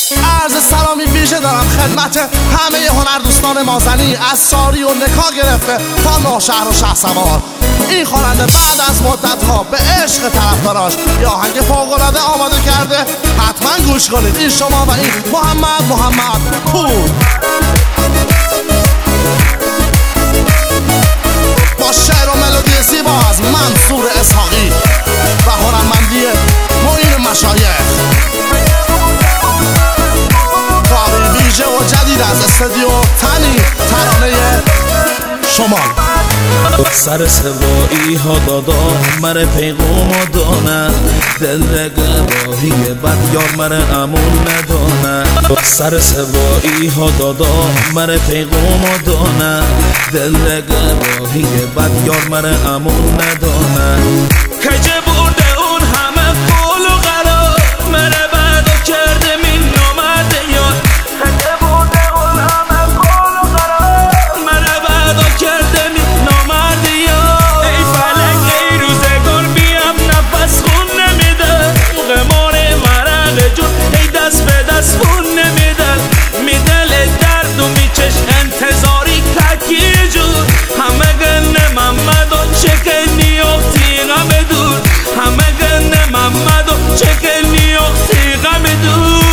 عرض سلامی ویژه دارم خدمت همه هنردوستان مازنی، از ساری و نکا گرفته تا نوشهر و شهسوار. این خواننده بعد از مدت‌ها به عشق طرفداراش یه آهنگ فوق‌العاده آماده کرده. حتما گوش کنید. این شما و این محمد پور با شعر و ملودی زیبا از منصور اسحاقی و هنرمندی معین مشایخ. کاری ویژه و جدید از استودیو تنی ترانه شمال. سر سوایی ها دادا مر پیغام دانه، دل گواهی بد یار مر امون ندانه. سر سوایی ها دادا مر پیغام دانه، دل گواهی بد یار مر امون ندانه. کجه برده اون همه قول و قرار، مر بعد کرده من نامرد یار. کجه برده اون همه قول و قرار، مر بعد کرده من نامرد یار. ای فلک ای روزگار بیام نفس خون نمیده، غمار مرق جون ای دست به دست خون نمیده. میدل درد و میچش انتظاری تکی جون، همه گنه محمد و چکنی اختی غم دور. همه گنه محمد و چکنی اختی غم دور.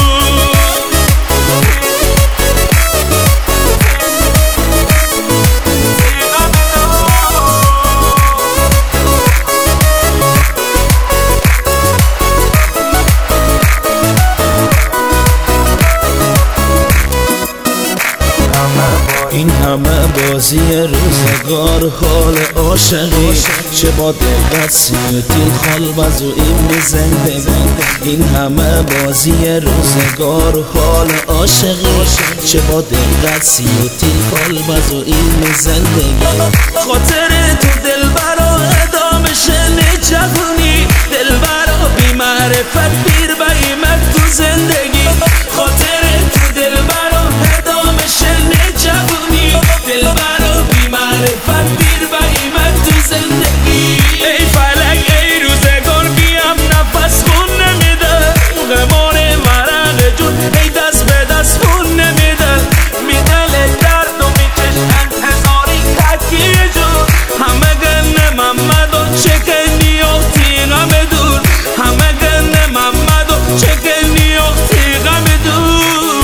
این همه بازی روزگار حال عاشقی، چه با دقت سیوتی خالباز و این زندگی. این همه بازی روزگار حال عاشقی، چه با دقت سیوتی خالباز و این زندگی. خاطر تو دلبرا ادامه شن جوونی، دلبرا بی معرفت بیر بایمت تو زندگی. خاطر تو دلبرا ادامه شن جوونی، دلبرا بی معرفت بیر بایمت تو زندگی. ای فلک ای روزگار بیام نفس خون نمیده، غمار مرق جون ای دست به دست خون نمیده. میدل درد و میچش انتظاری تکی جون، همه گنه محمد و چکنی اختی غم دور. همه گنه محمد و چکنی اختی غم دور.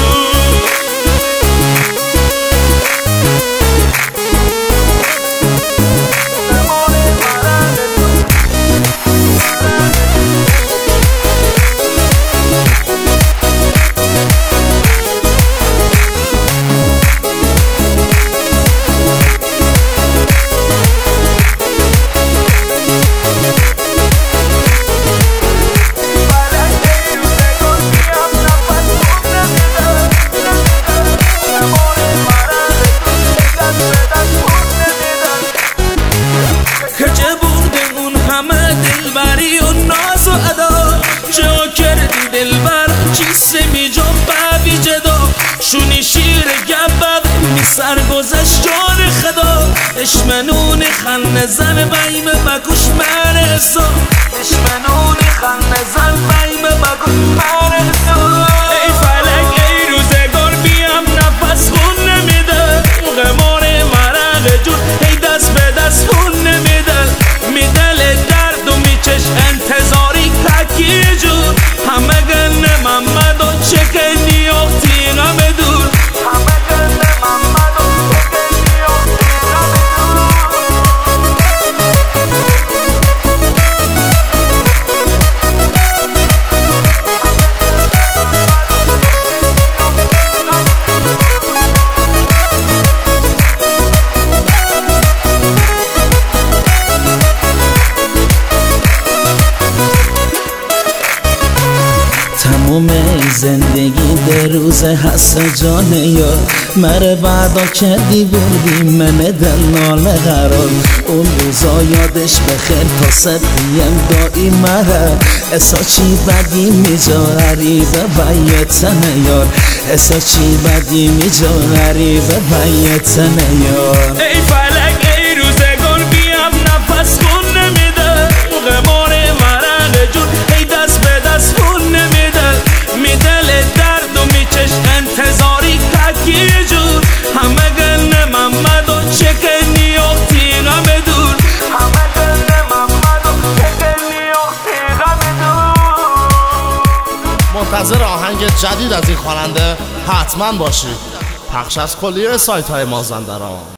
شونی شیر گبب می سرگذشت جان خدا. دشمنون خن زن بیم مکوش مرسا، دشمنون خن زن بیم مکوش مرسا. ای فلک ای روزگار بیام نفس خون نمیده، غمار مرق جون ای دست به دست خون نمیده. میدل درد و میچش انتظاری تکی جون، همه گنه محمد و چکنی اختی غم دور. همه گنه محمد و چکنی اختی غم تموم زندگی در روز حس جان یار، مره بعدا کردی بردی من دل ناله قرار. اون روزا یادش بخیر تا سدیم دایی مره، اسا چی بدی میجا غریبه بیتن یار. اسا چی بدی میجا غریبه بیتن یار. ای فلک ای روزگار بیام نفس خون نمیده، غمار مرق جون ای دست به دست خون نمیده. میدل در منتظر آهنگ جدید از این خواننده حتما باشید. پخش از کلیه سایت های مازندران.